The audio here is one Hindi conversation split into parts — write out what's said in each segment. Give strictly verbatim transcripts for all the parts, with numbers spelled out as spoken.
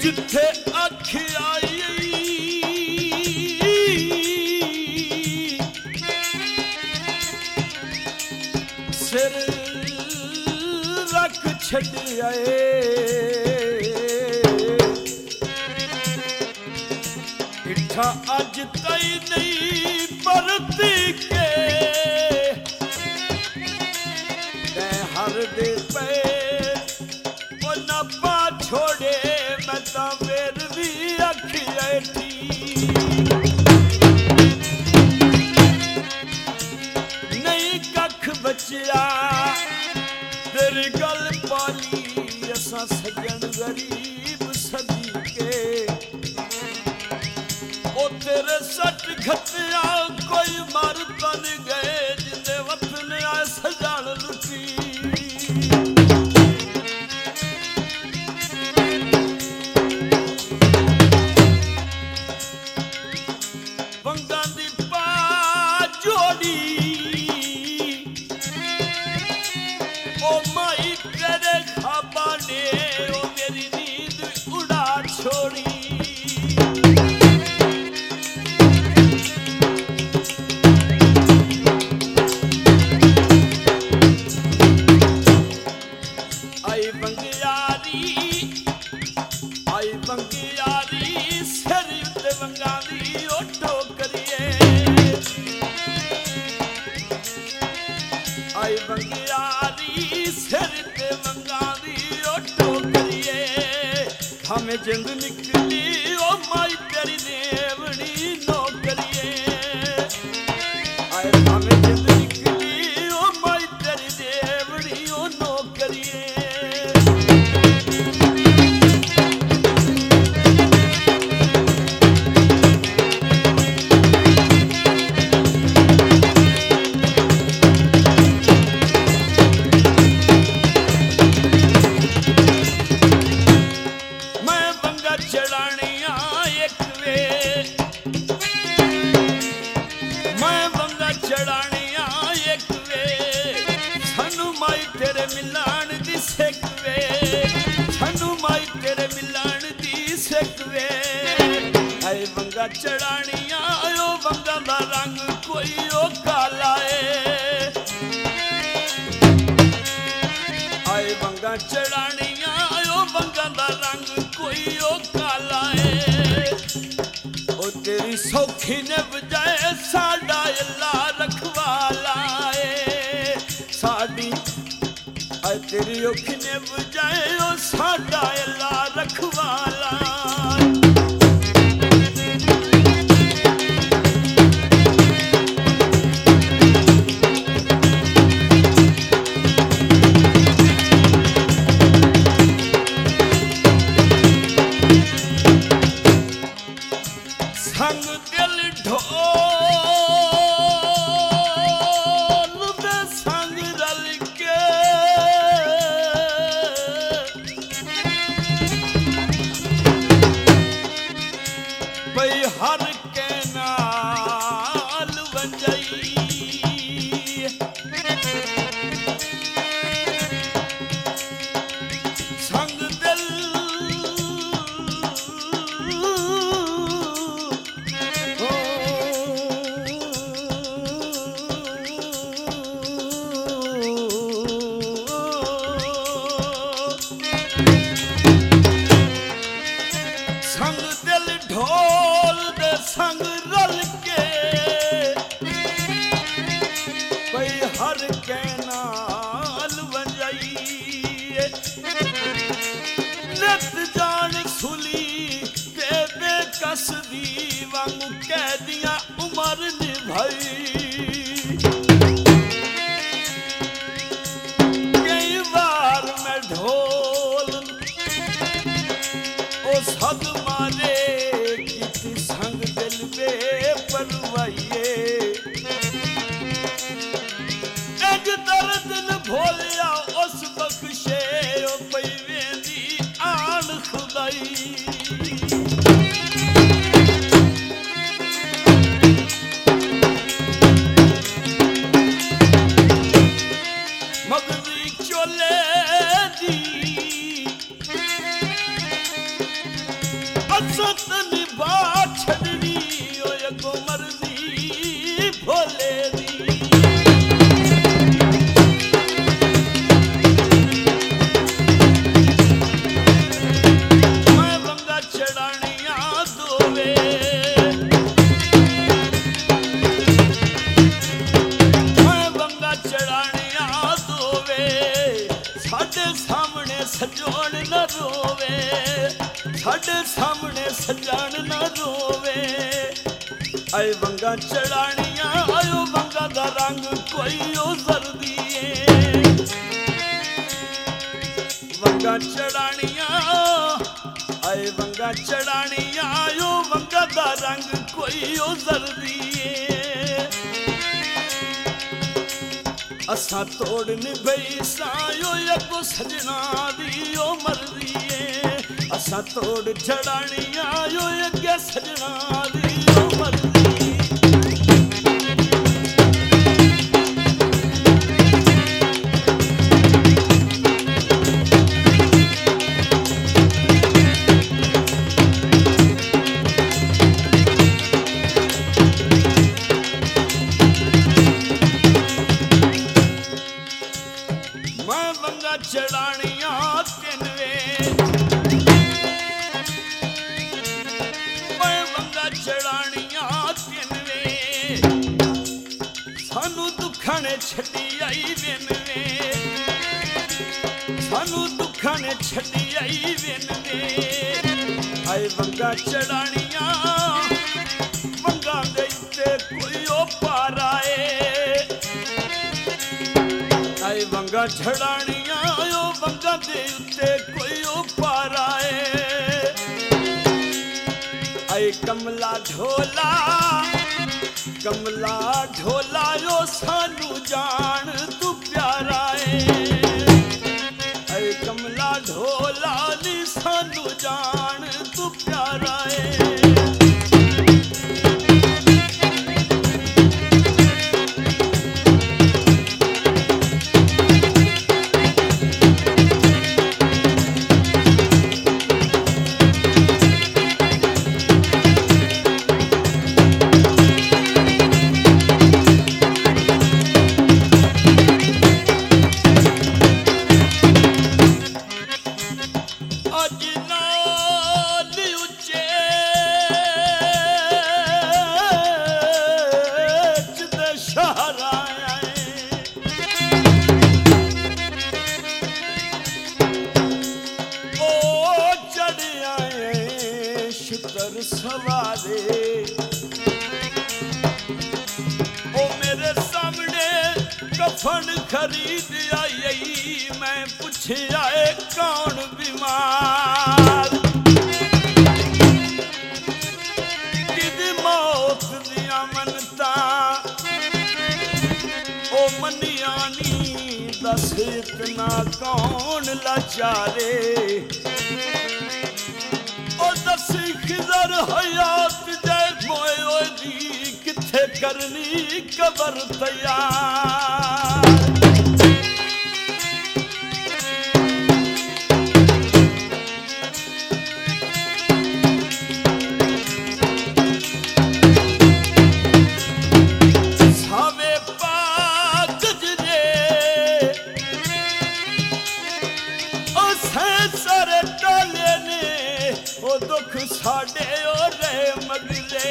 जिथे अख आई सिर रख छड़ आए इठा अज तई नहीं परती के हर दे पे नपा छोड़े मैं ता फिर भी अखी ऐठी नहीं कख बचिया तेरी गल पाली असा सजन गरीब सदी के ओ तेरे सट घटिया कोई मर तन गए जिंदे वतन आए सजान लुटी आई बंगियारी सिर ते मंगा दी ओ टोकरिए हमें जिंद निकली ओ माई तेरी देवड़ी नौकरिए आए हमें जिंद निकली ओ माई तेरी देवड़ी ओ नौकरिए चढ़ानिया ओ वंगा दा रंग कोई ओ काला है आए वंगा चढ़ानिया ओ वंगा दा रंग कोई ओ काला है ओ तेरी सौखी ने बजाए साडा अल्लाह रखवाला है साडी आए तेरी औखी ने बजाए ओ साडा अल्लाह रखवाला संग दिल ढोल दे संग रल के भई हर के नाल वंजई संग दिल ढोल दे संग रल के भई हर के नाल वंजई नत जान सुली ते बेकस दी वांगू कैदियां उमर निभाई कई बार मैं ढोल ओ सद मारे संग दिल बे परवाइए एक दर्द न भोलिया उस बख्शे ओ पई वेंदी आन खुदाई सतनी बात छड़नी ओए को मर्जी भोले दी मैं वंगा चढ़ानिया दोवे मैं वंगा चढ़ानिया दोवे साडे सामने सजोण न रोवे साडे सामने सजान न रोवे आए वंगा चढ़ानिया आयो वंगा दा रंग कोई ओ जर्दिए वंगा चढ़ानिया आए वंगा चढ़ानिया आयो वंगा दा रंग कोई ओ जर्दिए असा तोड़ निभई सायो यको सजना दी ओ मर्जी असा तोड़ चढ़ानिया यो अगे सजना दी ओ मर्जी मैं वंगा चढ़ानिया तिनवे चढ़ानिया तिनवे सानू दुखा ने छड़ी आई विनवे सानू दुखा ने छड़ी आई विनवे आए वंगा चढ़ानिया वंगा दे उत्ते कोई ओ पार आए आए वंगा चढ़ानिया आयो वंगा दे उत्ते कोई ओ पार आए आए कमला ढोला कमला ढोला यो सानू जान तू प्यारा है आए कमला ढोला नी सानू जान तू प्यारा है सवारे ओ मेरे सामने कफन खरीद आई मैं पूछया कौन बीमार किदी मौत दिया मनता ओ मनियानी दस इतना कौन लाचारे खिजर हयात जय मोयो जी किथे करनी कबर तैयार सावे पाक जरे ओ सरे टले ने ओ दुख साडे ओ रे मगरे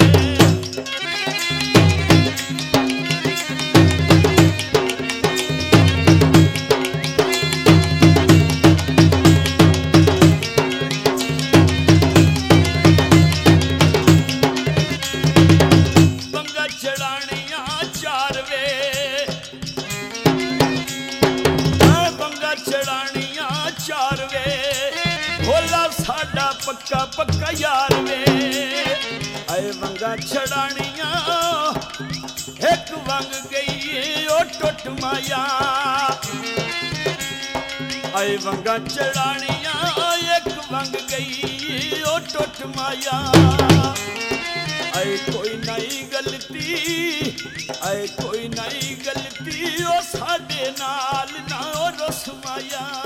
वंगा चढ़ानिया चार वे वंगा चढ़ानिया चार वे भोला साडा पक्का पक्का यार वे आए वंगा चढ़ानिया एक वंग गई ओ टुट माया आए वंगा चढ़ानिया एक वंग गई ओ टुट माया आए कोई नई गलती आए कोई नई गलती ओ साडे नाल ना ओ रस माया